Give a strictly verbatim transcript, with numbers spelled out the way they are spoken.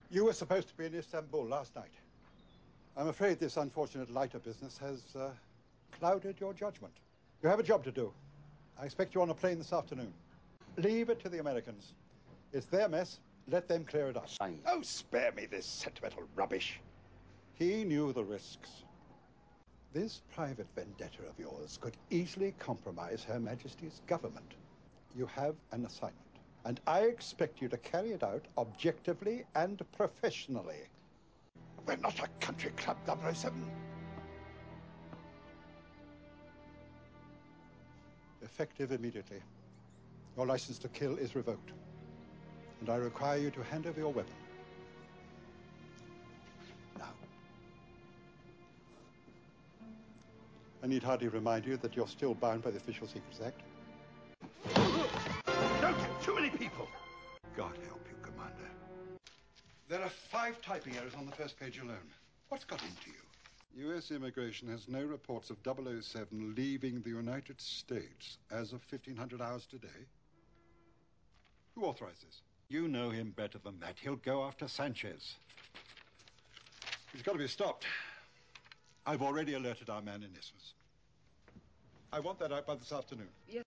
You were supposed to be in Istanbul last night. I'm afraid this unfortunate lighter business has uh, clouded your judgment. You have a job to do. I expect you on a plane this afternoon. Leave it to the Americans. It's their mess. Let them clear it up. Fine. Oh, spare me this sentimental rubbish. He knew the risks. This private vendetta of yours could easily compromise Her Majesty's government. You have an assignment, and I expect you to carry it out objectively and professionally. We're not a country club, double oh seven. Effective immediately. Your license to kill is revoked, and I require you to hand over your weapon. Now. I need hardly remind you that you're still bound by the Official Secrets Act. Don't get too many people! God help you, Commander. There are five typing errors on the first page alone. What's got into you? U S immigration has no reports of double oh seven leaving the United States as of fifteen hundred hours today. Who authorized this? You know him better than that. He'll go after Sanchez. He's got to be stopped. I've already alerted our man in Isthmus. I want that out by this afternoon. Yes.